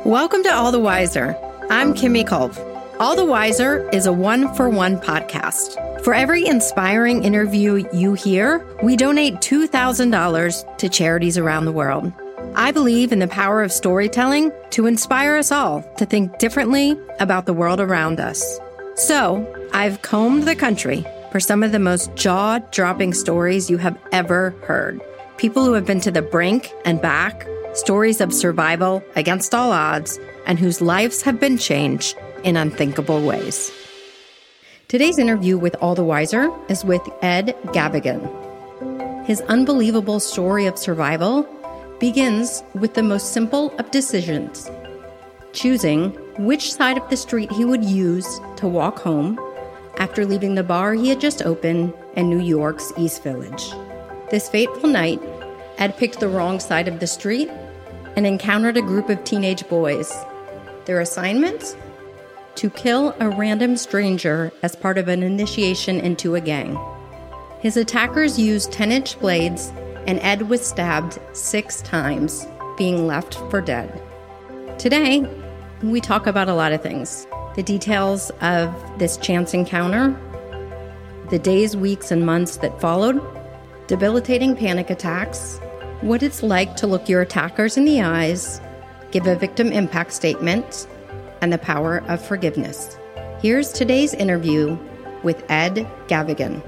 Welcome to All the Wiser. I'm Kimmy Kolb. All the Wiser is a one-for-one podcast. For every inspiring interview you hear, we donate $2,000 to charities around the world. I believe in the power of storytelling to inspire us all to think differently about the world around us. So, I've combed the country for some of the most jaw-dropping stories you have ever heard. People who have been to the brink and back, stories of survival against all odds, and whose lives have been changed in unthinkable ways. Today's interview with All the Wiser is with Ed Gavigan. His unbelievable story of survival begins with the most simple of decisions, choosing which side of the street he would use to walk home after leaving the bar he had just opened in New York's East Village. This fateful night, Ed picked the wrong side of the street and encountered a group of teenage boys. Their assignment? To kill a random stranger as part of an initiation into a gang. His attackers used 10-inch blades, and Ed was stabbed 6 times, being left for dead. Today, we talk about a lot of things. The details of this chance encounter, the days, weeks, and months that followed, debilitating panic attacks, what it's like to look your attackers in the eyes, give a victim impact statement, and the power of forgiveness. Here's today's interview with Ed Gavigan.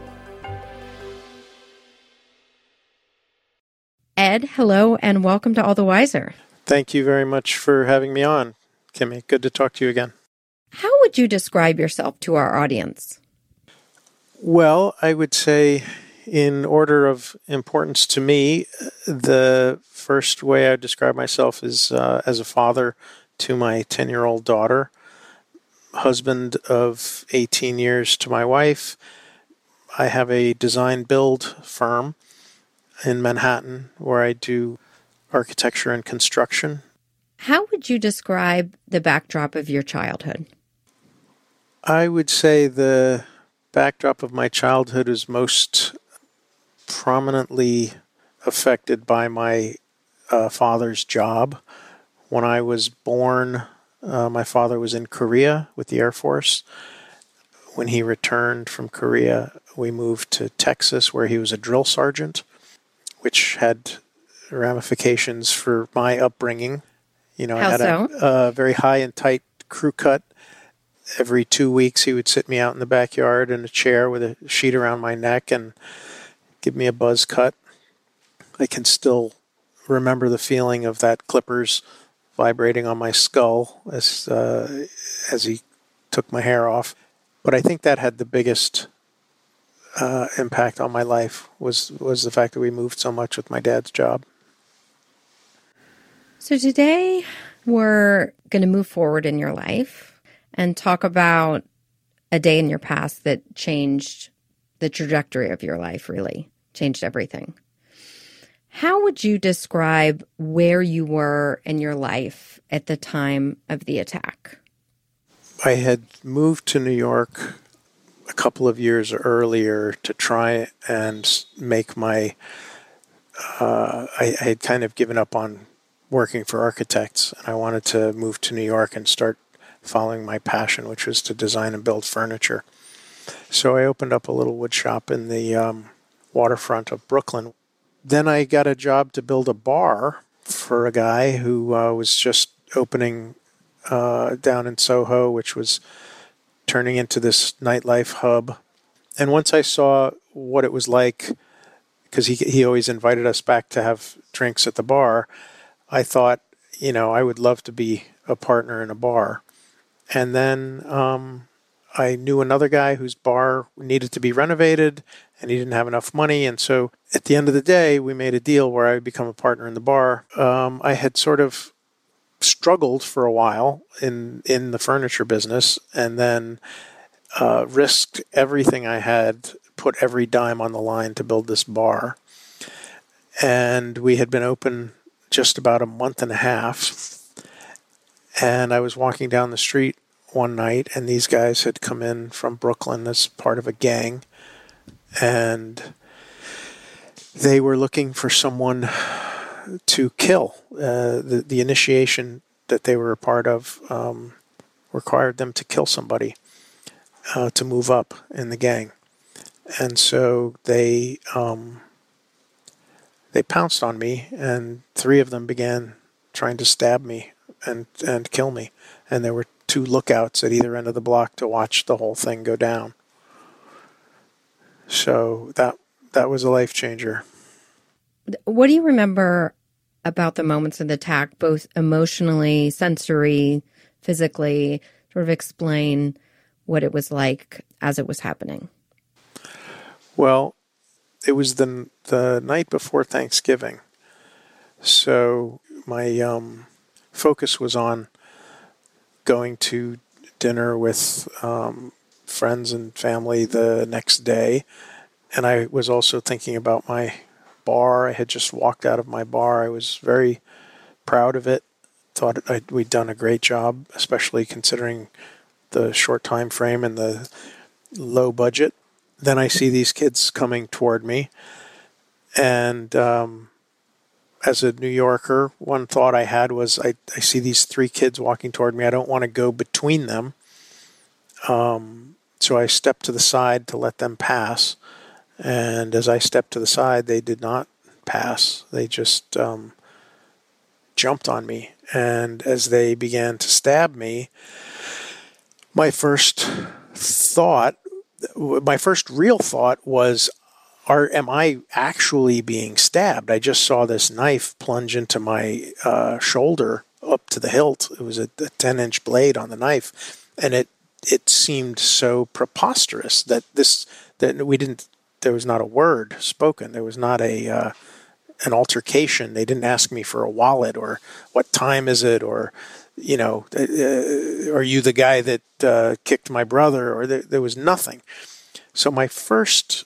Ed, hello, and welcome to All the Wiser. Thank you very much for having me on, Kimmy. Good to talk to you again. How would you describe yourself to our audience? Well, I would say in order of importance to me, the first way I describe myself is as a father to my 10-year-old daughter, husband of 18 years to my wife. I have a design build firm in Manhattan where I do architecture and construction. How would you describe the backdrop of your childhood? I would say the backdrop of my childhood is most prominently affected by my father's job. When I was born, my father was in Korea with the Air Force. When he returned from Korea, we moved to Texas, where he was a drill sergeant, which had ramifications for my upbringing. You know, I had a very high and tight crew cut. Every 2 weeks, he would sit me out in the backyard in a chair with a sheet around my neck and give me a buzz cut. I can still remember the feeling of that clippers vibrating on my skull as he took my hair off. But I think that had the biggest impact on my life was the fact that we moved so much with my dad's job. So today we're going to move forward in your life and talk about a day in your past that changed the trajectory of your life, really changed everything. How would you describe where you were in your life at the time of the attack? I had moved to New York a couple of years earlier to try and make my... I had kind of given up on working for architects, and I wanted to move to New York and start following my passion, which was to design and build furniture. So I opened up a little wood shop in the waterfront of Brooklyn. Then I got a job to build a bar for a guy who was just opening down in Soho, which was turning into this nightlife hub. And once I saw what it was like, because he always invited us back to have drinks at the bar, I thought, you know, I would love to be a partner in a bar. And then I knew another guy whose bar needed to be renovated, and he didn't have enough money. And so at the end of the day, we made a deal where I would become a partner in the bar. I had sort of struggled for a while in the furniture business, and then risked everything I had, put every dime on the line to build this bar. And we had been open just about a month and a half. And I was walking down the street one night, and these guys had come in from Brooklyn as part of a gang. And they were looking for someone to kill. The initiation that they were a part of required them to kill somebody to move up in the gang. And so they pounced on me, and 3 of them began trying to stab me and kill me. And there were 2 lookouts at either end of the block to watch the whole thing go down. So that was a life changer. What do you remember about the moments of the attack, both emotionally, sensory, physically? Sort of explain what it was like as it was happening. Well, it was the night before Thanksgiving. So my focus was on going to dinner with friends and family the next day. And I was also thinking about my bar. I had just walked out of my bar. I was very proud of it. Thought we'd done a great job, especially considering the short time frame and the low budget. Then I see these kids coming toward me. And as a New Yorker, one thought I had was, I see these 3 kids walking toward me. I don't want to go between them. So I stepped to the side to let them pass. And as I stepped to the side, they did not pass. They just jumped on me. And as they began to stab me, my first real thought was, am I actually being stabbed? I just saw this knife plunge into my shoulder up to the hilt. It was a 10-inch blade on the knife. And it seemed so preposterous that there was not a word spoken. There was not an altercation. They didn't ask me for a wallet or what time is it, or, are you the guy that kicked my brother? Or there was nothing. So my first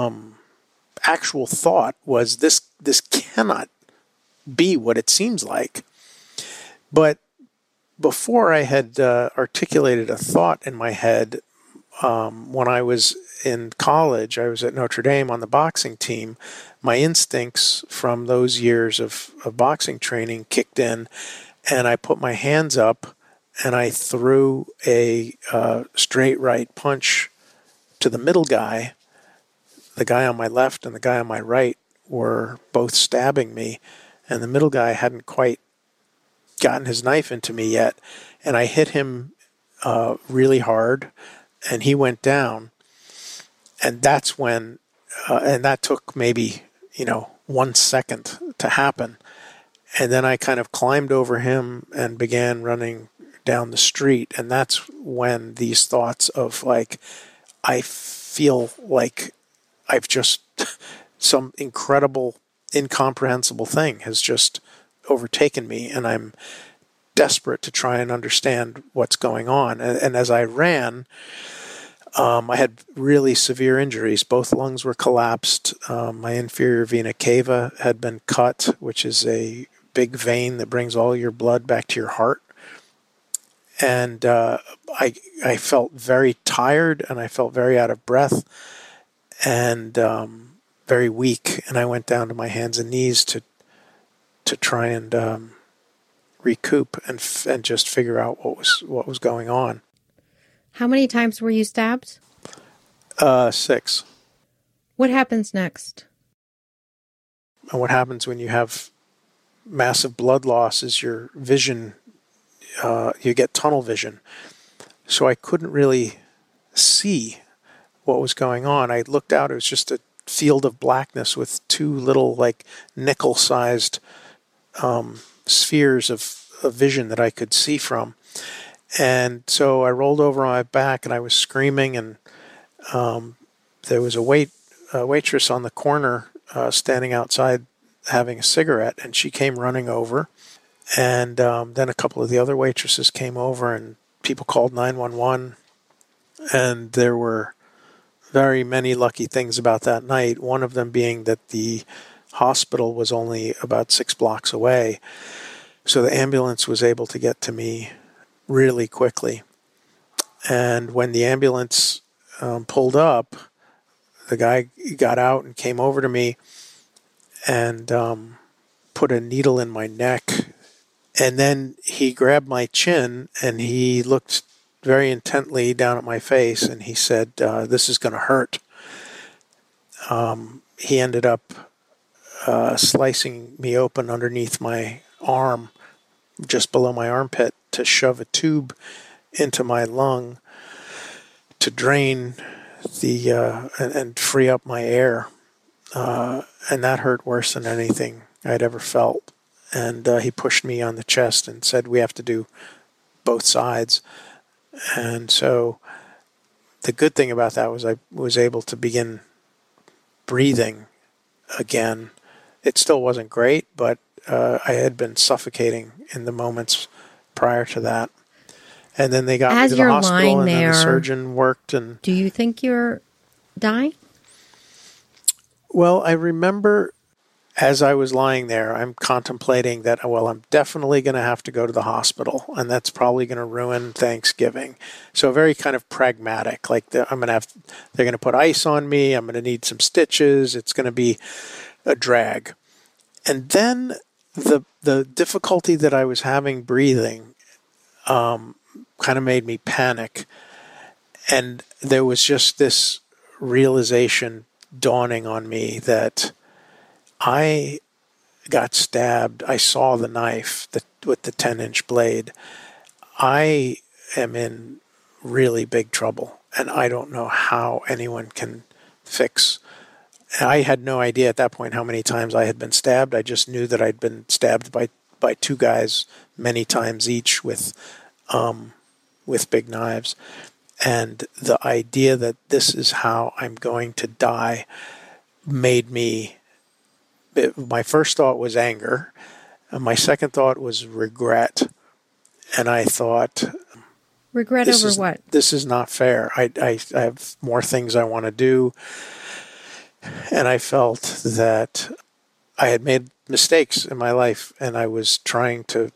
actual thought was, this cannot be what it seems like. But before I had articulated a thought in my head, when I was in college, I was at Notre Dame on the boxing team. My instincts from those years of boxing training kicked in, and I put my hands up and I threw a straight right punch to the middle guy. The guy on my left and the guy on my right were both stabbing me, and the middle guy hadn't quite gotten his knife into me yet, and I hit him really hard, and he went down. And that's when, and that took maybe, 1 second to happen. And then I kind of climbed over him and began running down the street. And that's when these thoughts of I feel like I've just, some incredible, incomprehensible thing has just overtaken me. And I'm desperate to try and understand what's going on. And as I ran, I had really severe injuries. Both lungs were collapsed. My inferior vena cava had been cut, which is a big vein that brings all your blood back to your heart. And I felt very tired, and I felt very out of breath, and very weak. And I went down to my hands and knees to try and recoup and just figure out what was going on. How many times were you stabbed? 6. What happens next? And what happens when you have massive blood loss is your vision, you get tunnel vision. So I couldn't really see what was going on. I looked out, it was just a field of blackness with 2 little nickel-sized spheres of vision that I could see from. And so I rolled over on my back and I was screaming, and there was a waitress on the corner standing outside having a cigarette, and she came running over. And then a couple of the other waitresses came over, and people called 911. And there were very many lucky things about that night, one of them being that the hospital was only about 6 blocks away. So the ambulance was able to get to me really quickly. And when the ambulance pulled up, the guy got out and came over to me and put a needle in my neck And then he grabbed my chin and he looked very intently down at my face and he said, this is going to hurt. He ended up slicing me open underneath my arm, just below my armpit, to shove a tube into my lung to drain and free up my air. And that hurt worse than anything I'd ever felt. And he pushed me on the chest and said, we have to do both sides. And so the good thing about that was I was able to begin breathing again. It still wasn't great, but I had been suffocating in the moments prior to that. And then they got me to the hospital, and then the surgeon worked. And do you think you're dying? Well, I remember as I was lying there, I'm contemplating that, well, I'm definitely going to have to go to the hospital, and that's probably going to ruin Thanksgiving. So very kind of pragmatic, like they're going to put ice on me. I'm going to need some stitches. It's going to be a drag. And then the difficulty that I was having breathing kind of made me panic. And there was just this realization dawning on me that I got stabbed. I saw the knife with the 10-inch blade. I am in really big trouble, and I don't know how anyone can fix. I had no idea at that point how many times I had been stabbed. I just knew that I'd been stabbed by two guys many times each with big knives. And the idea that this is how I'm going to die made me... My first thought was anger, and my second thought was regret. And I thought... Regret over what? This is not fair. I have more things I want to do. And I felt that I had made mistakes in my life, and I was trying to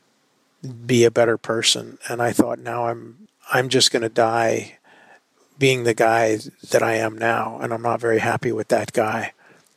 be a better person. And I thought, now I'm just going to die being the guy that I am now, and I'm not very happy with that guy.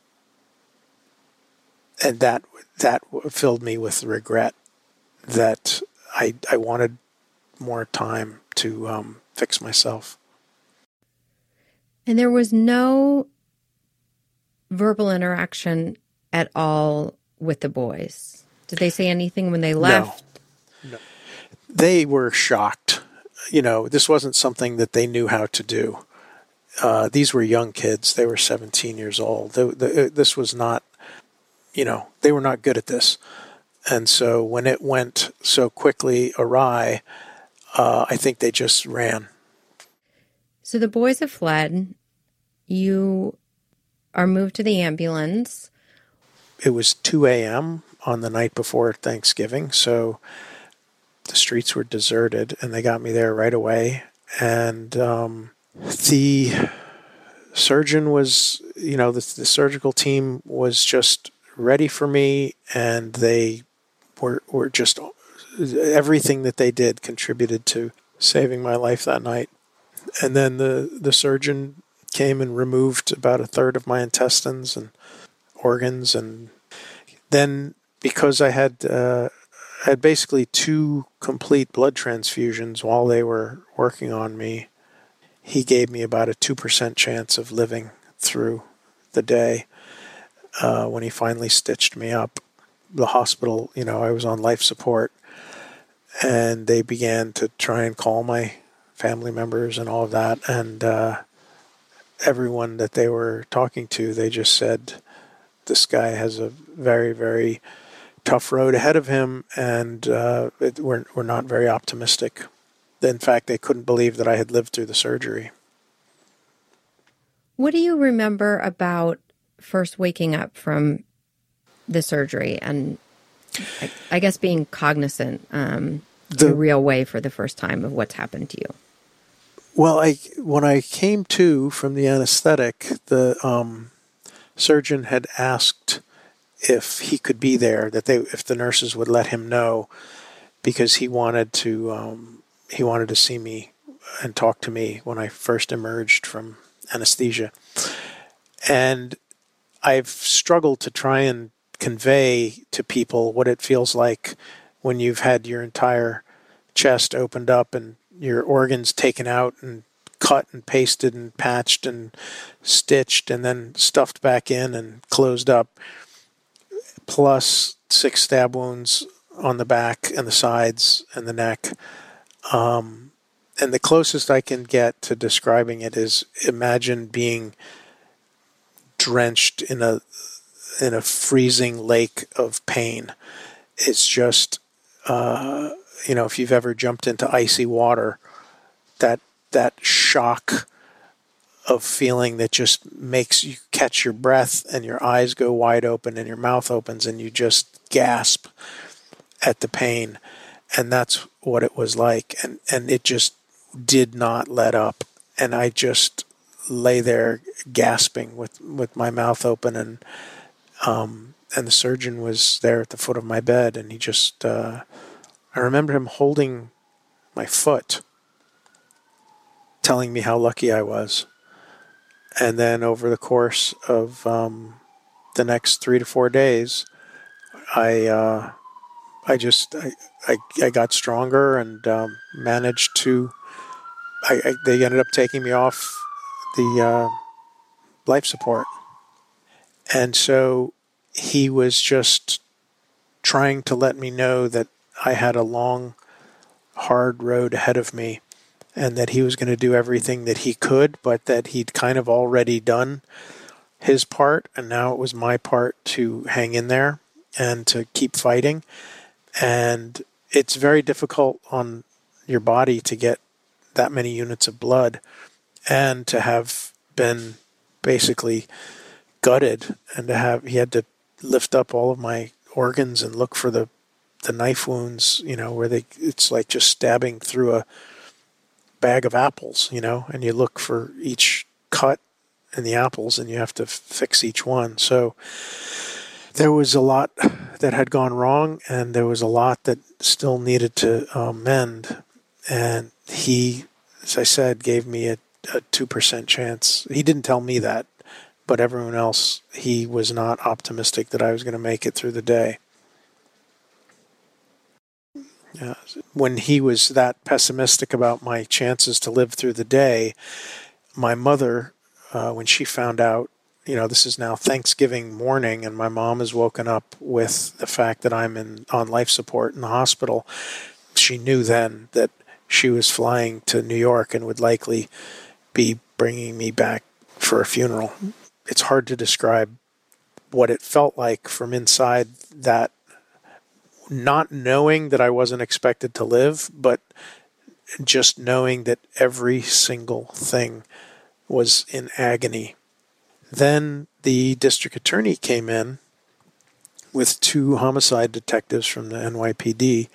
And that filled me with regret that I wanted more time to fix myself. And there was no verbal interaction at all with the boys. Did they say anything when they left? No. They were shocked. This wasn't something that they knew how to do. These were young kids. They were 17 years old. This was not... they were not good at this. And so when it went so quickly awry, I think they just ran. So the boys have fled. You are moved to the ambulance. It was 2 a.m. on the night before Thanksgiving, so the streets were deserted, and they got me there right away. And the surgeon was, the surgical team was just ready for me, and they were just, everything that they did contributed to saving my life that night. And then the surgeon came and removed about a third of my intestines and organs, and then because I had basically 2 complete blood transfusions while they were working on me, he gave me about a 2% chance of living through the day. When he finally stitched me up, the hospital, I was on life support, and they began to try and call my family members and all of that. And everyone that they were talking to, they just said, this guy has a very, very tough road ahead of him, and we're not very optimistic. In fact, they couldn't believe that I had lived through the surgery. What do you remember about first waking up from the surgery and I guess being cognizant the real way for the first time of what's happened to you? Well, when I came to from the anesthetic, the surgeon had asked if he could be there, if the nurses would let him know, because he wanted to see me and talk to me when I first emerged from anesthesia. And I've struggled to try and convey to people what it feels like when you've had your entire chest opened up and your organs taken out and cut and pasted and patched and stitched and then stuffed back in and closed up, plus 6 stab wounds on the back and the sides and the neck. And the closest I can get to describing it is, imagine being drenched in a freezing lake of pain. It's just, if you've ever jumped into icy water, that shock of feeling that just makes you catch your breath and your eyes go wide open and your mouth opens and you just gasp at the pain. And that's what it was like. And it just did not let up. And I just lay there gasping with my mouth open, and the surgeon was there at the foot of my bed, and he just, I remember him holding my foot, telling me how lucky I was. And then over the course of the next 3 to 4 days, I got stronger and managed to. They ended up taking me off the life support, and so he was just trying to let me know that I had a long, hard road ahead of me, and that he was going to do everything that he could, but that he'd kind of already done his part, and now it was my part to hang in there and to keep fighting. And it's very difficult on your body to get that many units of blood, and to have been basically gutted, and he had to lift up all of my organs and look for the knife wounds, where it's like just stabbing through a bag of apples, and you look for each cut in the apples and you have to fix each one. So there was a lot that had gone wrong, and there was a lot that still needed to mend. And he, as I said, gave me a 2% chance. He didn't tell me that, but everyone else, he was not optimistic that I was going to make it through the day. When he was that pessimistic about my chances to live through the day, my mother, when she found out, this is now Thanksgiving morning, and my mom is woken up with the fact that I'm on life support in the hospital, she knew then that she was flying to New York and would likely be bringing me back for a funeral. It's hard to describe what it felt like from inside that, not knowing that I wasn't expected to live, but just knowing that every single thing was in agony. Then the district attorney came in with 2 homicide detectives from the NYPD,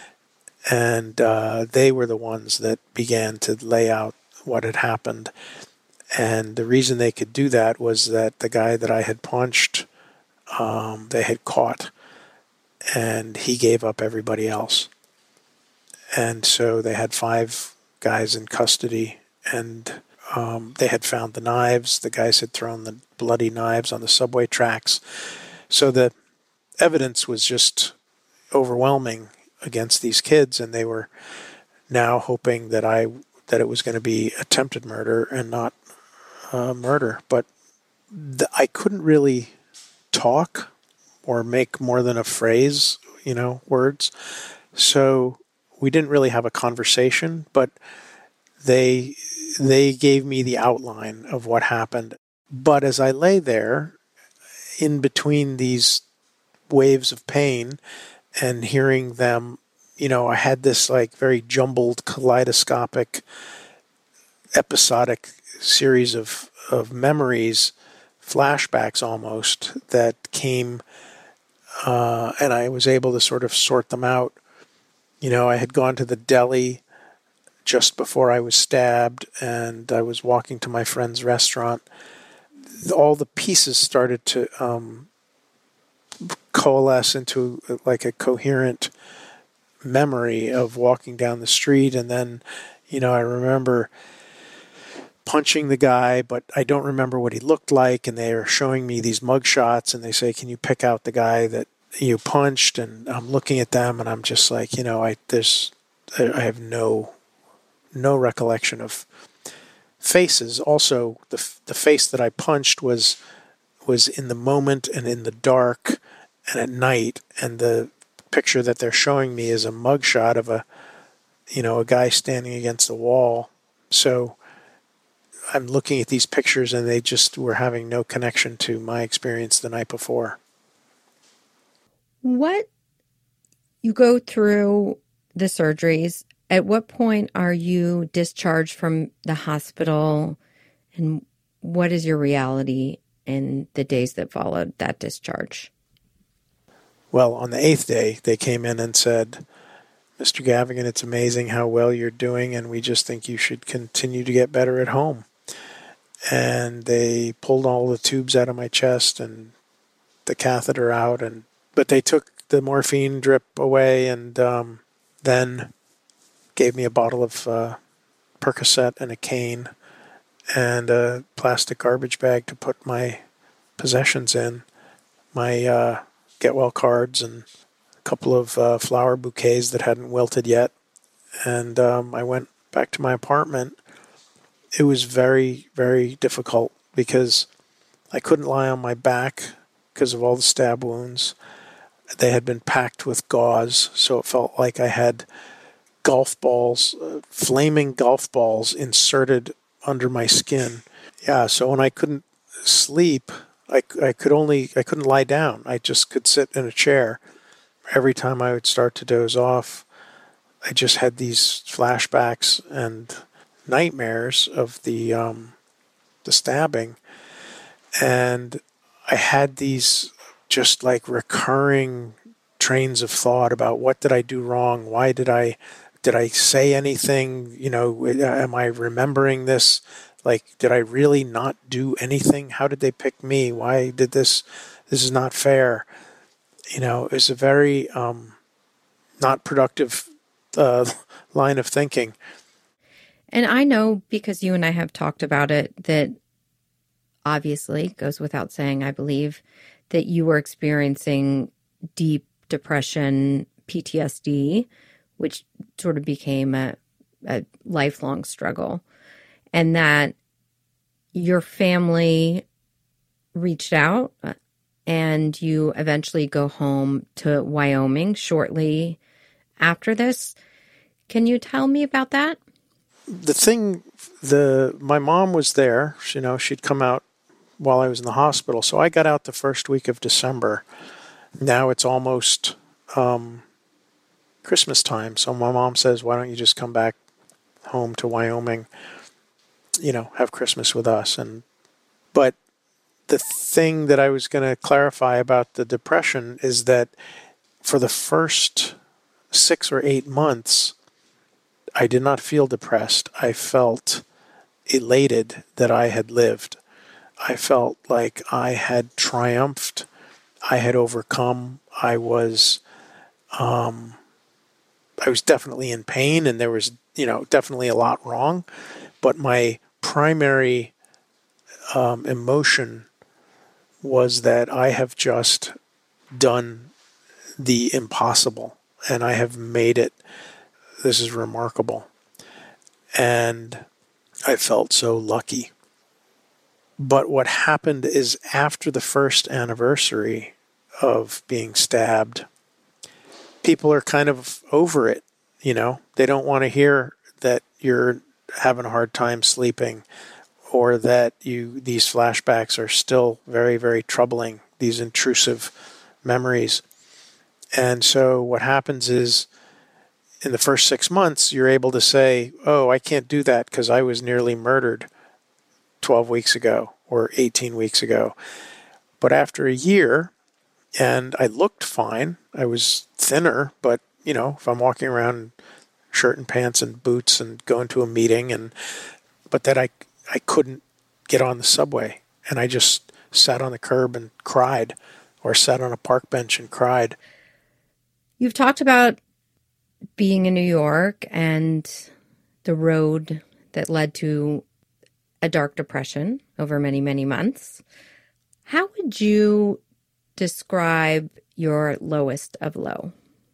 and they were the ones that began to lay out what had happened. And the reason they could do that was that the guy that I had punched, they had caught, and he gave up everybody else. And so they had 5 guys in custody, and they had found the knives. The guys had thrown the bloody knives on the subway tracks. So the evidence was just overwhelming against these kids, and they were now hoping that it was going to be attempted murder and not murder. But I couldn't really talk or make more than a phrase, words. So we didn't really have a conversation, but they gave me the outline of what happened. But as I lay there in between these waves of pain and hearing them, I had this like very jumbled, kaleidoscopic, episodic series of memories, flashbacks almost, that came, and I was able to sort of sort them out. I had gone to the deli just before I was stabbed, and I was walking to my friend's restaurant. All the pieces started to coalesce into like a coherent memory of walking down the street. And then, I remember punching the guy, but I don't remember what he looked like. And they are showing me these mugshots, and they say, "Can you pick out the guy that you punched, and I'm looking at them, and I'm just like, I have no recollection of faces. Also, the face that I punched was in the moment and in the dark and at night, and the picture that they're showing me is a mugshot of a guy standing against the wall. So I'm looking at these pictures, and they just were having no connection to my experience the night before. What you go through the surgeries, at what point are you discharged from the hospital, and what is your reality in the days that followed that discharge? Well, on the 8th day, they came in and said, Mr. Gavigan, it's amazing how well you're doing, and we just think you should continue to get better at home. And they pulled all the tubes out of my chest and the catheter out, but they took the morphine drip away, and then gave me a bottle of Percocet and a cane and a plastic garbage bag to put my possessions in, my get well cards and a couple of flower bouquets that hadn't wilted yet. And I went back to my apartment. It was very, very difficult because I couldn't lie on my back because of all the stab wounds. They had been packed with gauze, so it felt like I had golf balls, flaming golf balls inserted under my skin. Yeah, so when I couldn't sleep, I couldn't lie down. I just could sit in a chair. Every time I would start to doze off, I just had these flashbacks and nightmares of the stabbing, and I had these just like recurring trains of thought about what did I do wrong? Why did I say anything? Am I remembering this? Like, did I really not do anything? How did they pick me? Why did this? This is not fair. It was a very not productive line of thinking. And I know, because you and I have talked about it, that obviously goes without saying, I believe, that you were experiencing deep depression, PTSD, which sort of became a lifelong struggle, and that your family reached out and you eventually go home to Wyoming shortly after this. Can you tell me about that? My mom was there. She'd come out while I was in the hospital. So I got out the first week of December. Now it's almost Christmas time. So my mom says, why don't you just come back home to Wyoming, have Christmas with us. But the thing that I was going to clarify about the depression is that for the first 6 or 8 months, I did not feel depressed. I felt elated that I had lived. I felt like I had triumphed. I had overcome. I was definitely in pain, and there was, definitely a lot wrong. But my primary emotion was that I have just done the impossible, and I have made it. This is remarkable. And I felt so lucky. But what happened is, after the first anniversary of being stabbed, people are kind of over it. They don't want to hear that you're having a hard time sleeping, or that these flashbacks are still very, very troubling, these intrusive memories. And so what happens is, in the first 6 months, you're able to say, oh, I can't do that because I was nearly murdered 12 weeks ago or 18 weeks ago. But after a year, and I looked fine, I was thinner, but, if I'm walking around in shirt and pants and boots and going to a meeting, but that I couldn't get on the subway, and I just sat on the curb and cried, or sat on a park bench and cried. You've talked about being in New York and the road that led to a dark depression over many, many months. How would you describe your lowest of low?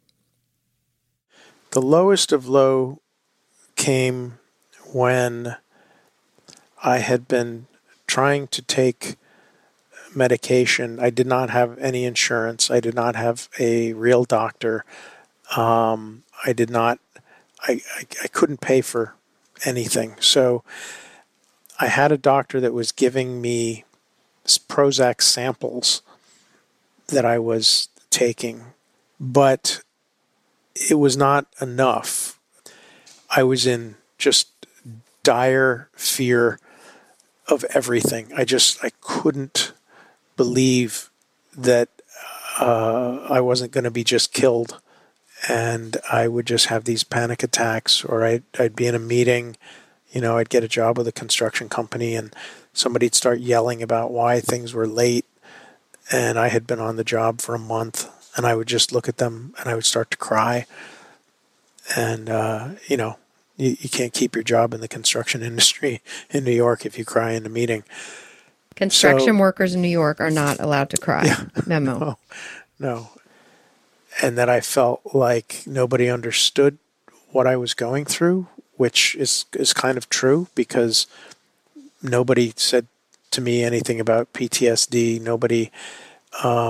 The lowest of low came when I had been trying to take medication. I did not have any insurance. I did not have a real doctor. I did not, I couldn't pay for anything. So I had a doctor that was giving me Prozac samples that I was taking, but it was not enough. I was in just dire fear of everything. I couldn't believe that I wasn't going to be just killed, and I would just have these panic attacks, or I'd be in a meeting, I'd get a job with a construction company, and somebody'd start yelling about why things were late, and I had been on the job for a month, and I would just look at them, and I would start to cry, and, you can't keep your job in the construction industry in New York if you cry in a meeting. Construction workers in New York are not allowed to cry. Yeah, memo. No. And that I felt like nobody understood what I was going through, which is kind of true, because nobody said to me anything about PTSD. Nobody, I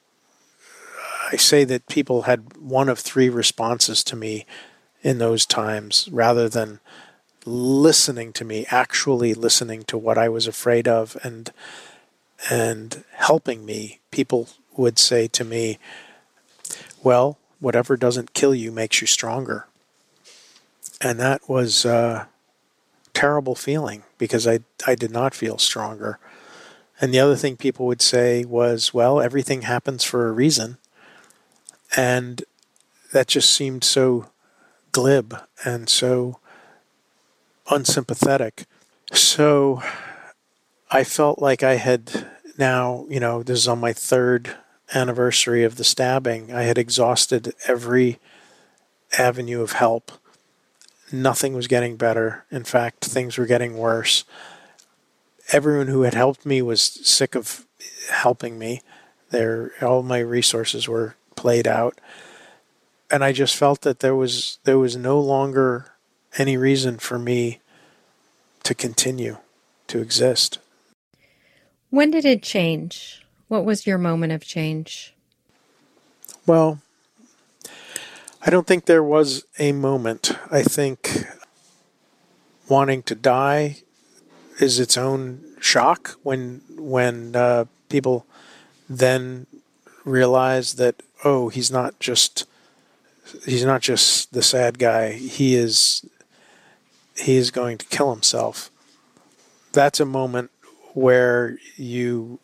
say that people had one of three responses to me in those times, rather than listening to me, actually listening to what I was afraid of and helping me. People would say to me, well, whatever doesn't kill you makes you stronger. And that was a terrible feeling, because I did not feel stronger. And the other thing people would say was, well, everything happens for a reason. And that just seemed so glib and so unsympathetic. So I felt like I had now, this is on my third anniversary of the stabbing. I had exhausted every avenue of help. Nothing was getting better. In fact, things were getting worse. Everyone who had helped me was sick of helping me. All my resources were played out. And I just felt that there was no longer any reason for me to continue to exist. When did it change? What was your moment of change? Well, I don't think there was a moment. I think wanting to die is its own shock when people then realize that, oh, he's not just the sad guy. He is going to kill himself. That's a moment where you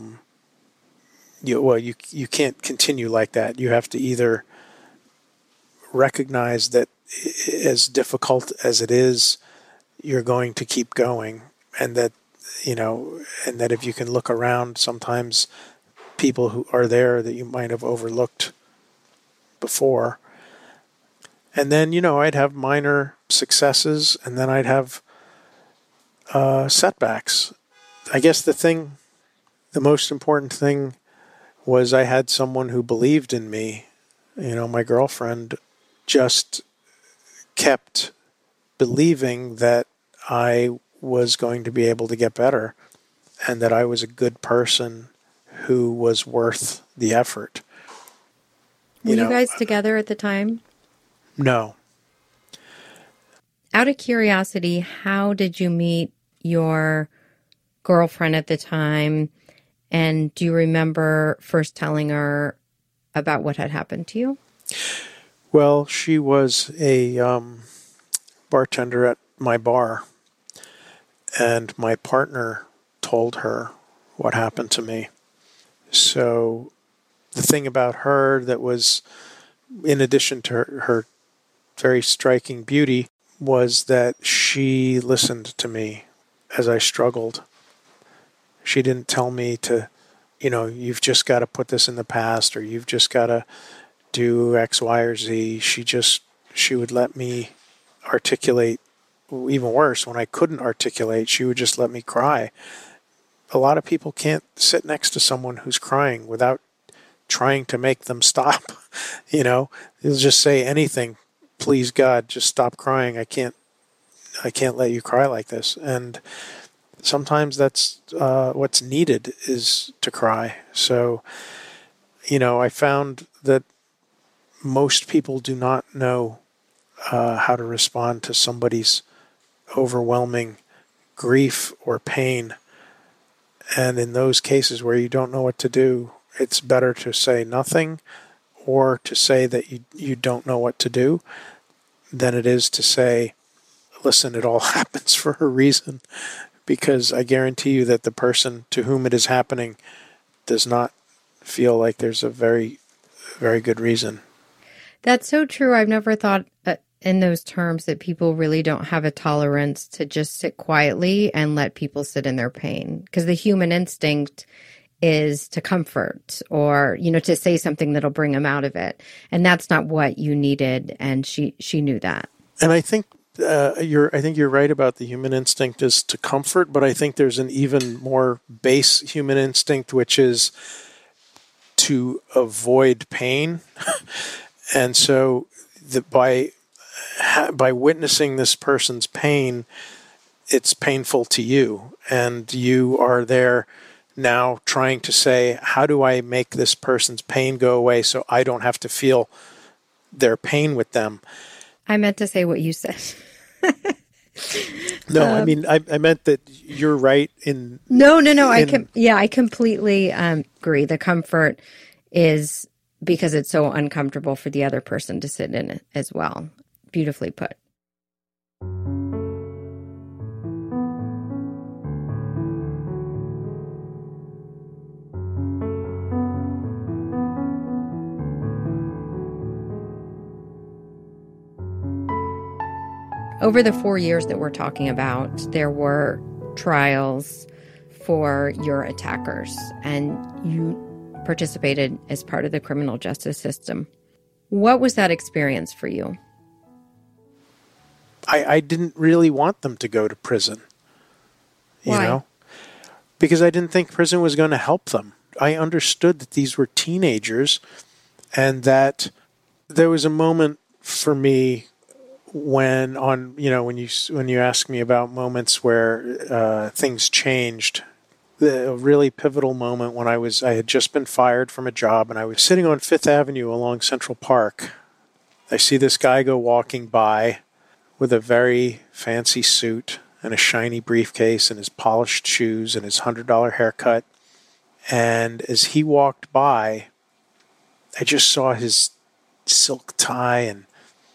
can't continue like that. You have to either recognize that, as difficult as it is, you're going to keep going, and that if you can look around, sometimes people who are there that you might have overlooked before. And then, I'd have minor successes, and then I'd have setbacks. I guess the most important thing was I had someone who believed in me. My girlfriend just kept believing that I was going to be able to get better, and that I was a good person who was worth the effort. Were you guys together at the time? No. Out of curiosity, how did you meet your girlfriend at the time? And do you remember first telling her about what had happened to you? Well, she was a bartender at my bar, and my partner told her what happened to me. So the thing about her that was, in addition to her very striking beauty, was that she listened to me as I struggled. She didn't tell me to, you've just got to put this in the past, or you've just got to do X, Y, or Z. She would let me articulate. Even worse, when I couldn't articulate, she would just let me cry. A lot of people can't sit next to someone who's crying without trying to make them stop. He'll just say anything. Please God, just stop crying. I can't let you cry like this. And sometimes that's what's needed, is to cry. So, I found that most people do not know how to respond to somebody's overwhelming grief or pain. And in those cases where you don't know what to do, it's better to say nothing or to say that you don't know what to do than it is to say, listen, it all happens for a reason. Because I guarantee you that the person to whom it is happening does not feel like there's a very, very good reason. That's so true. I've never thought in those terms, that people really don't have a tolerance to just sit quietly and let people sit in their pain. Because the human instinct is to comfort or, to say something that'll bring them out of it. And that's not what you needed. And she knew that. And I think you're right about the human instinct is to comfort, but I think there's an even more base human instinct, which is to avoid pain. And so by witnessing this person's pain, it's painful to you, and you are there now trying to say, how do I make this person's pain go away so I don't have to feel their pain with them? I meant to say what you said. No, I mean, I meant that you're right in... No. I completely agree. The comfort is because it's so uncomfortable for the other person to sit in it as well. Beautifully put. Over the 4 years that we're talking about, there were trials for your attackers, and you participated as part of the criminal justice system. What was that experience for you? I didn't really want them to go to prison. Why? Because I didn't think prison was going to help them. I understood that these were teenagers, and that there was a moment for me when you ask me about moments where things changed. A really pivotal moment when I had just been fired from a job, and I was sitting on Fifth Avenue along Central Park. I see this guy go walking by with a very fancy suit and a shiny briefcase and his polished shoes and his $100 haircut. And as he walked by, I just saw his silk tie, and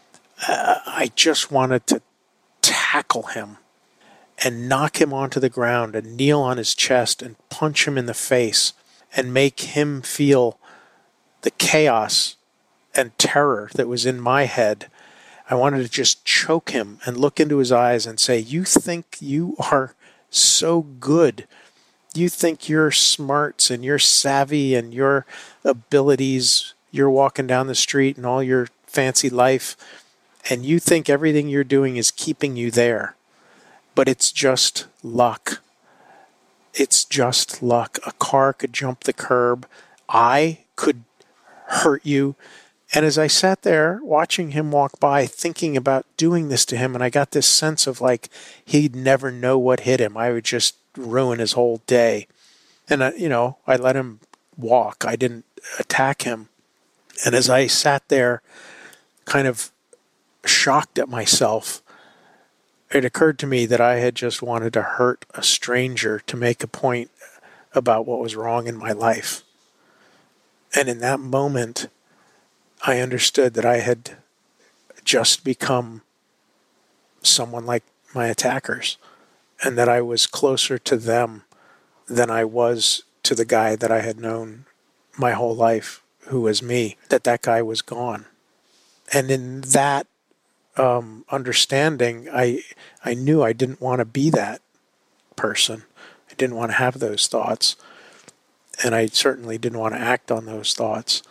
I just wanted to tackle him and knock him onto the ground and kneel on his chest and punch him in the face and make him feel the chaos and terror that was in my head. I wanted to just choke him and look into his eyes and say, you think you are so good. You think your smarts and your savvy and your abilities, you're walking down the street and all your fancy life, and you think everything you're doing is keeping you there. But it's just luck. It's just luck. A car could jump the curb. I could hurt you. And as I sat there watching him walk by, thinking about doing this to him, and I got this sense of like he'd never know what hit him. I would just ruin his whole day. And, I let him walk. I didn't attack him. And as I sat there kind of shocked at myself, it occurred to me that I had just wanted to hurt a stranger to make a point about what was wrong in my life. And in that moment, I understood that I had just become someone like my attackers, and that I was closer to them than I was to the guy that I had known my whole life, who was me, that guy was gone. And in that understanding, I knew I didn't want to be that person. I didn't want to have those thoughts. And I certainly didn't want to act on those thoughts.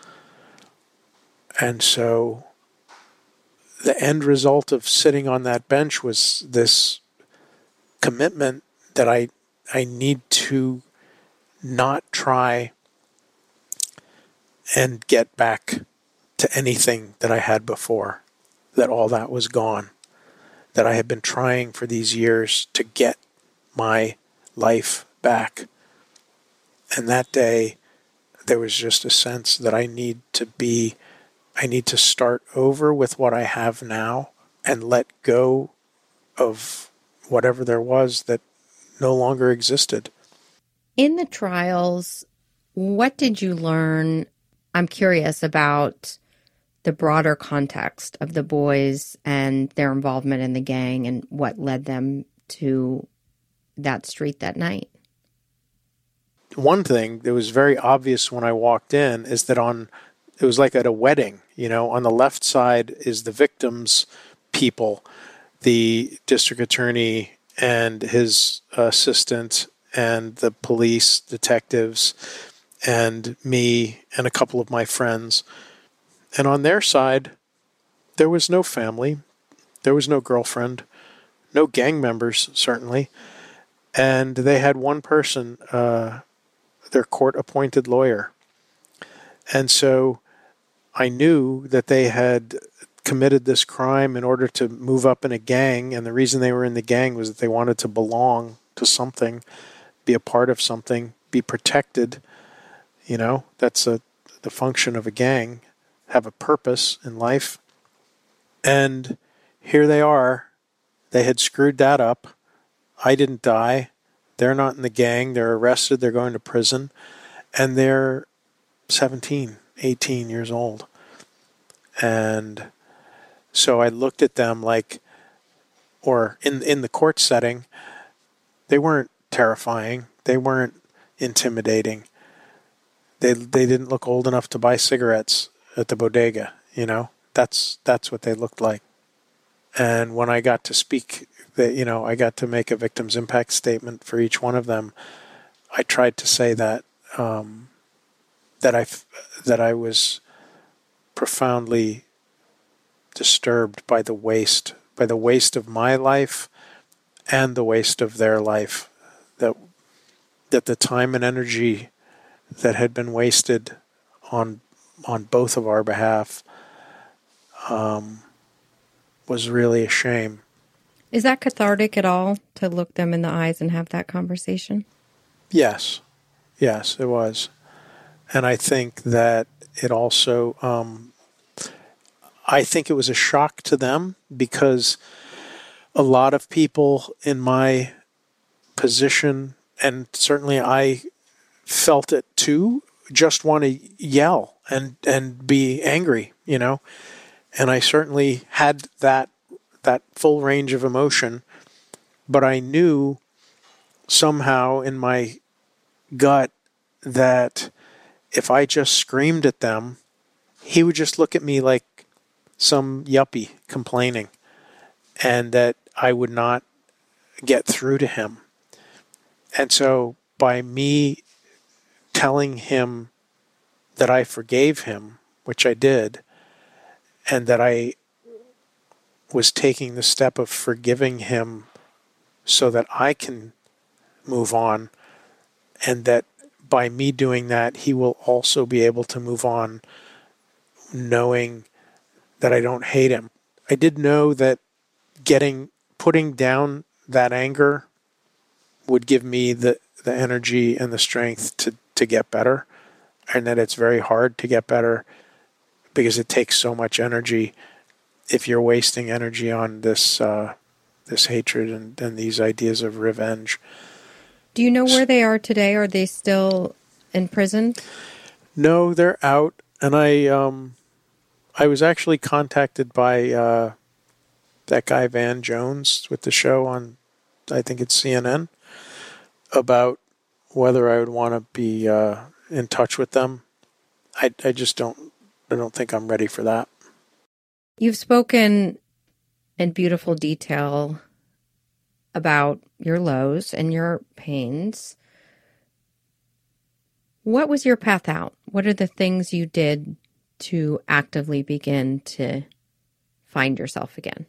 And so the end result of sitting on that bench was this commitment that I need to not try and get back to anything that I had before, that all that was gone, that I had been trying for these years to get my life back. And that day, there was just a sense that I need to start over with what I have now and let go of whatever there was that no longer existed. In the trials, what did you learn? I'm curious about the broader context of the boys and their involvement in the gang and what led them to that street that night. One thing that was very obvious when I walked in is that it was like at a wedding, on the left side is the victims' people, the district attorney and his assistant and the police detectives and me and a couple of my friends. And on their side, there was no family, there was no girlfriend, no gang members, certainly. And they had one person, their court-appointed lawyer. And so I knew that they had committed this crime in order to move up in a gang, and the reason they were in the gang was that they wanted to belong to something, be a part of something, be protected. That's the function of a gang, have a purpose in life. And here they are. They had screwed that up. I didn't die. They're not in the gang. They're arrested. They're going to prison. And they're 17, 18 years old. And so I looked at them or in the court setting, they weren't terrifying. They weren't intimidating. They didn't look old enough to buy cigarettes at the bodega, That's what they looked like. And when I got to speak, I got to make a victim's impact statement for each one of them. I tried to say that that I was profoundly disturbed by the waste of my life and the waste of their life. That the time and energy that had been wasted on both of our behalf was really a shame. Is that cathartic at all to look them in the eyes and have that conversation? Yes, it was. And I think that it also, I think it was a shock to them because a lot of people in my position, and certainly I felt it too, just want to yell and be angry, And I certainly had that full range of emotion, but I knew somehow in my gut that if I just screamed at them, he would just look at me like some yuppie complaining, and that I would not get through to him. And so by me telling him that I forgave him, which I did, and that I was taking the step of forgiving him so that I can move on, and that by me doing that, he will also be able to move on knowing that I don't hate him. I did know that putting down that anger would give me the energy and the strength to get better, and that it's very hard to get better because it takes so much energy if you're wasting energy on this hatred and these ideas of revenge. Do you know where they are today? Are they still in prison? No, they're out. And I was actually contacted by that guy Van Jones with the show on, I think it's CNN, about whether I would want to be in touch with them. I don't think I'm ready for that. You've spoken in beautiful detail about your lows and your pains. What was your path out? What are the things you did to actively begin to find yourself again?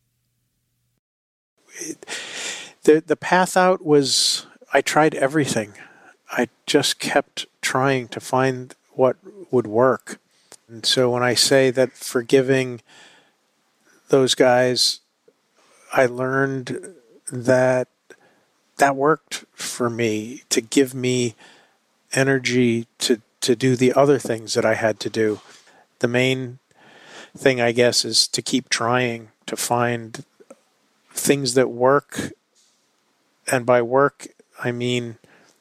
The path out was, I tried everything. I just kept trying to find what would work. And so when I say that forgiving those guys, I learned that worked for me to give me energy to do the other things that I had to do. The main thing, I guess, is to keep trying to find things that work. And by work, I mean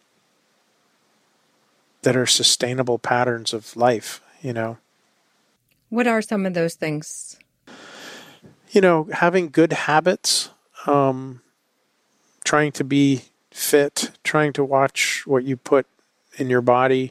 that are sustainable patterns of life, What are some of those things? Having good habits, trying to be fit, trying to watch what you put in your body.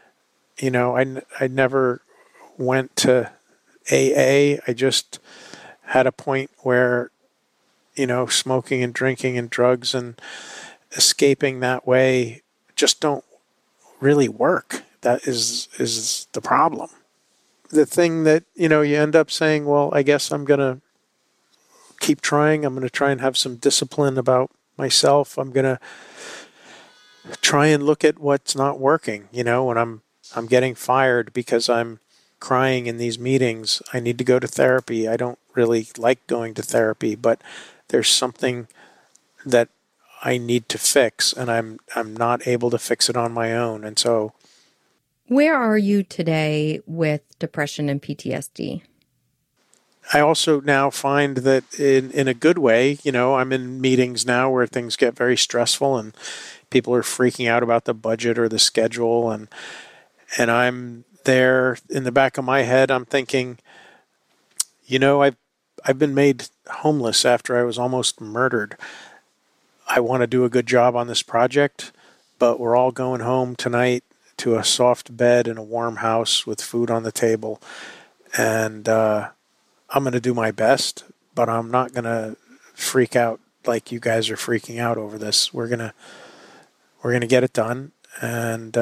I never went to AA. I just had a point where, smoking and drinking and drugs and escaping that way just don't really work. That is the problem. The thing that, you end up saying, well, I guess I'm going to keep trying. I'm going to try and have some discipline about myself. I'm going to try and look at what's not working. When I'm getting fired because I'm crying in these meetings, I need to go to therapy. I don't really like going to therapy, but there's something that I need to fix, and I'm not able to fix it on my own. And so, where are you today with depression and PTSD? I also now find that in a good way, I'm in meetings now where things get very stressful and people are freaking out about the budget or the schedule, and I'm there in the back of my head. I'm thinking, I've been made homeless after I was almost murdered. I want to do a good job on this project, but we're all going home tonight to a soft bed in a warm house with food on the table. And I'm going to do my best, but I'm not going to freak out like you guys are freaking out over this. We're going to get it done. And,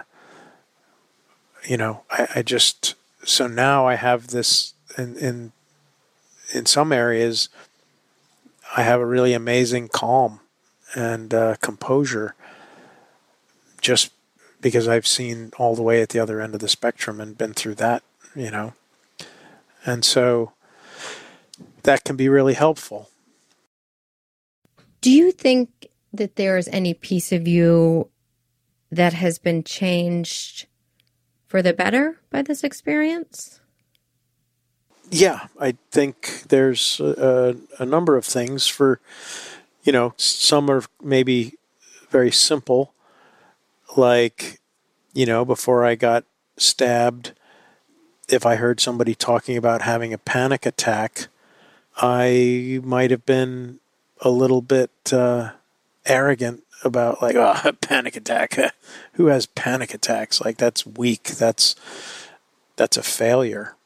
I just, so now I have this in some areas, I have a really amazing calm and composure just because I've seen all the way at the other end of the spectrum and been through that, And so that can be really helpful. Do you think that there is any piece of you that has been changed for the better by this experience? Yeah, I think there's a number of things for, some are maybe very simple, like, before I got stabbed, if I heard somebody talking about having a panic attack, I might have been a little bit arrogant about like, oh, panic attack. Who has panic attacks? Like, that's weak. That's a failure,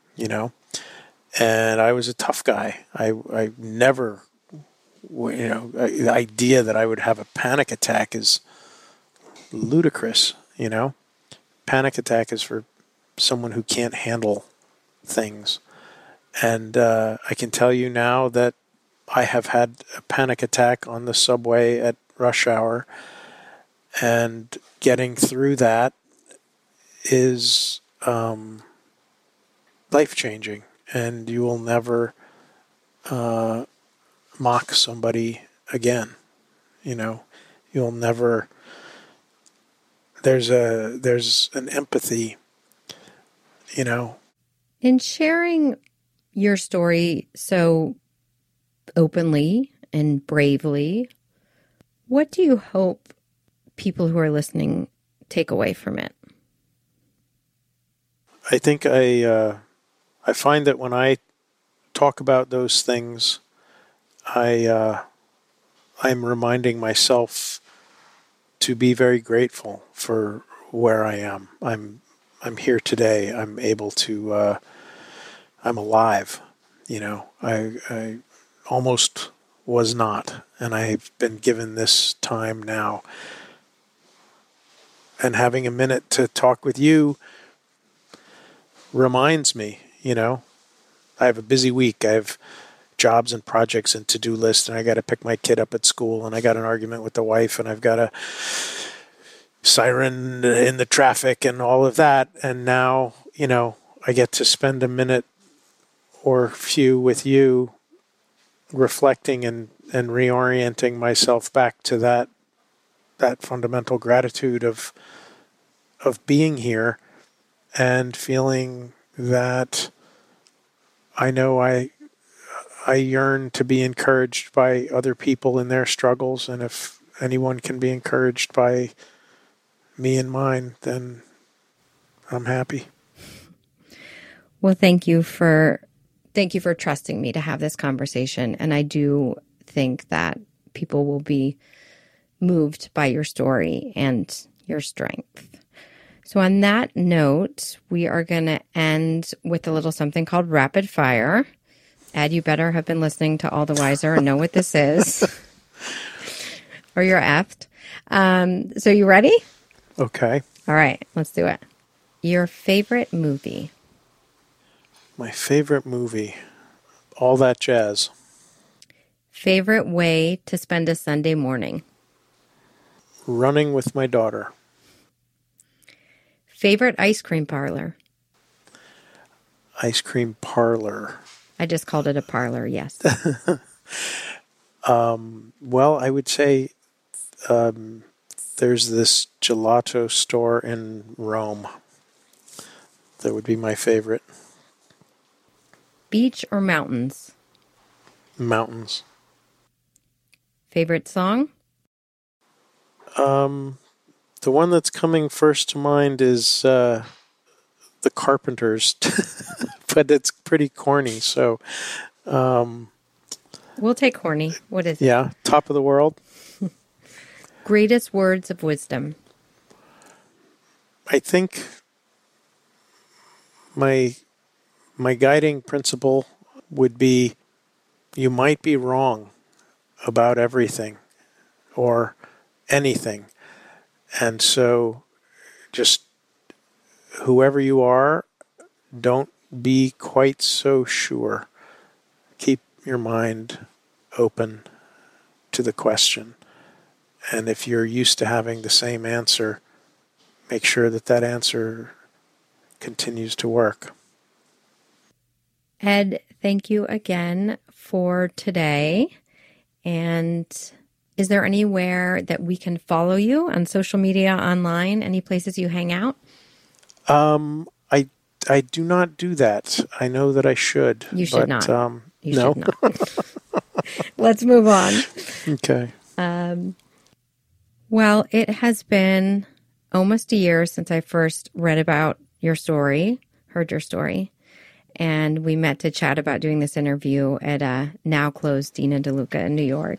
And I was a tough guy. I never, the idea that I would have a panic attack is ludicrous, Panic attack is for someone who can't handle things. And I can tell you now that I have had a panic attack on the subway at rush hour, and getting through that is life-changing. And you will never mock somebody again. You'll never. There's an empathy. In sharing your story so openly and bravely, what do you hope people who are listening take away from it? I think I find that when I talk about those things, I'm reminding myself to be very grateful for where I am. I'm here today. I'm able to. I'm alive. I almost was not, and I've been given this time now. And having a minute to talk with you reminds me, I have a busy week. I have jobs and projects and to-do lists, and I got to pick my kid up at school, and I got an argument with the wife, and I've got to siren in the traffic and all of that. And now, I get to spend a minute or few with you reflecting and reorienting myself back to that fundamental gratitude of being here and feeling that I know I yearn to be encouraged by other people in their struggles, and if anyone can be encouraged by me and mine, then I'm happy. Well, thank you for trusting me to have this conversation, and I do think that people will be moved by your story and your strength. So on that note, we are going to end with a little something called Rapid Fire. Ed, you better have been listening to All the Wiser and know what this is. Or you're effed. So you ready? Okay. All right, let's do it. Your favorite movie? My favorite movie, All That Jazz. Favorite way to spend a Sunday morning? Running with my daughter. Favorite ice cream parlor? Ice cream parlor. I just called it a parlor, yes. Well, I would say there's this gelato store in Rome. That would be my favorite. Beach or mountains? Mountains. Favorite song? The one that's coming first to mind is The Carpenters, but it's pretty corny, so... We'll take corny. What is it? Yeah, Top of the World. Greatest words of wisdom? I think my guiding principle would be, you might be wrong about everything or anything. And so just whoever you are, don't be quite so sure. Keep your mind open to the question. And if you're used to having the same answer, make sure that answer continues to work. Ed, thank you again for today. And is there anywhere that we can follow you on social media, online, any places you hang out? I do not do that. I know that I should. You should not. You no. should not. Let's move on. Okay. Well, it has been almost a year since I first read about your story, heard your story, and we met to chat about doing this interview at a now closed Dina DeLuca in New York.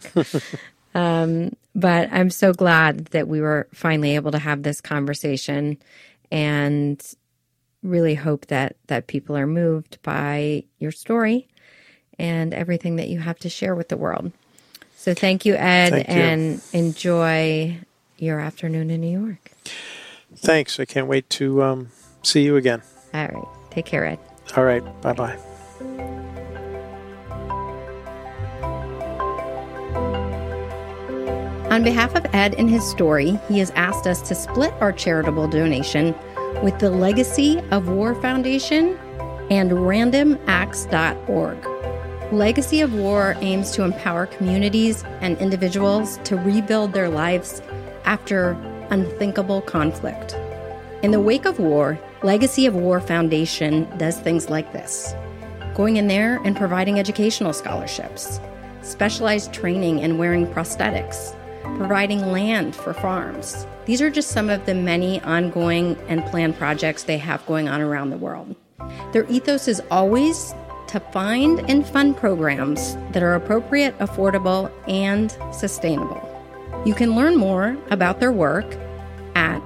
But I'm so glad that we were finally able to have this conversation, and really hope that people are moved by your story and everything that you have to share with the world. So thank you, Ed, and enjoy your afternoon in New York. Thanks. I can't wait to see you again. All right. Take care, Ed. All right. Bye-bye. On behalf of Ed and his story, he has asked us to split our charitable donation with the Legacy of War Foundation and randomacts.org. Legacy of War aims to empower communities and individuals to rebuild their lives after unthinkable conflict. In the wake of war, Legacy of War Foundation does things like this: going in there and providing educational scholarships, specialized training in wearing prosthetics, providing land for farms. These are just some of the many ongoing and planned projects they have going on around the world. Their ethos is always to find and fund programs that are appropriate, affordable, and sustainable. You can learn more about their work at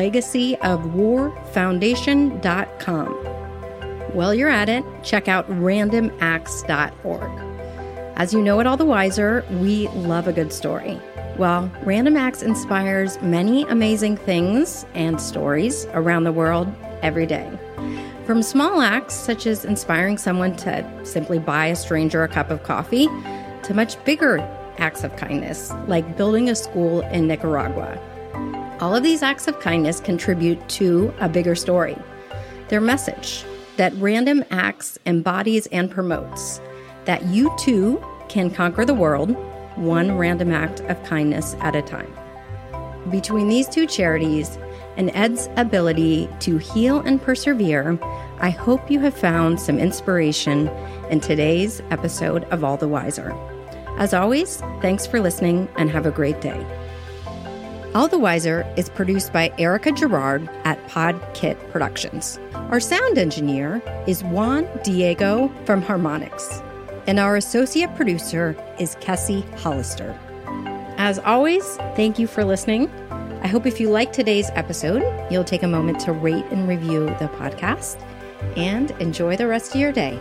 legacyofwarfoundation.com. While you're at it, check out randomacts.org. As you know at All the Wiser, we love a good story. Well, Random Acts inspires many amazing things and stories around the world every day. From small acts, such as inspiring someone to simply buy a stranger a cup of coffee, to much bigger acts of kindness, like building a school in Nicaragua. All of these acts of kindness contribute to a bigger story. Their message that random acts embodies and promotes that you too can conquer the world, one random act of kindness at a time. Between these two charities and Ed's ability to heal and persevere, I hope you have found some inspiration in today's episode of All the Wiser. As always, thanks for listening and have a great day. All the Wiser is produced by Erica Gerard at Podkit Productions. Our sound engineer is Juan Diego from Harmonix, and our associate producer is Kessie Hollister. As always, thank you for listening. I hope if you liked today's episode, you'll take a moment to rate and review the podcast, and enjoy the rest of your day.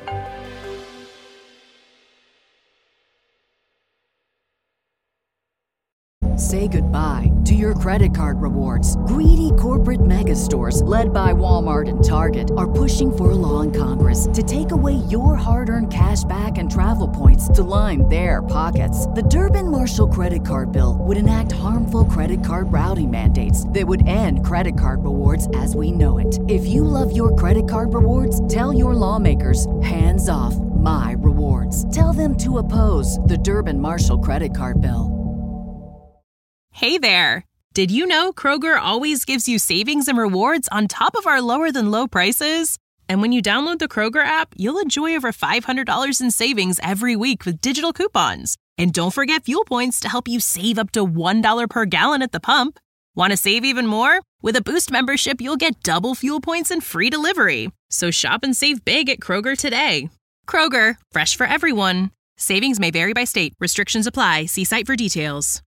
Say goodbye to your credit card rewards. Greedy corporate mega stores, led by Walmart and Target, are pushing for a law in Congress to take away your hard-earned cash back and travel points to line their pockets. The Durbin-Marshall credit card bill would enact harmful credit card routing mandates that would end credit card rewards as we know it. If you love your credit card rewards, tell your lawmakers, hands off my rewards. Tell them to oppose the Durbin-Marshall credit card bill. Hey there! Did you know Kroger always gives you savings and rewards on top of our lower-than-low prices? And when you download the Kroger app, you'll enjoy over $500 in savings every week with digital coupons. And don't forget fuel points to help you save up to $1 per gallon at the pump. Want to save even more? With a Boost membership, you'll get double fuel points and free delivery. So shop and save big at Kroger today. Kroger, fresh for everyone. Savings may vary by state. Restrictions apply. See site for details.